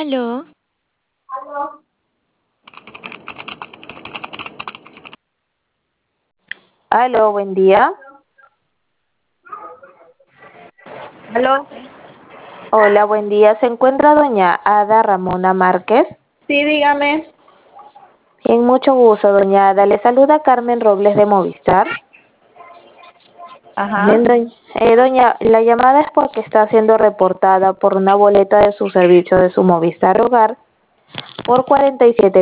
Aló, Aló, buen día. ¿Aló? Hola, buen día. ¿Se encuentra doña Ada Ramona Márquez? Sí, dígame. Bien, mucho gusto, doña Ada. Le saluda Carmen Robles de Movistar. Ajá. Bien, doña, la llamada es porque está siendo reportada por una boleta de su servicio de su Movistar Hogar por 47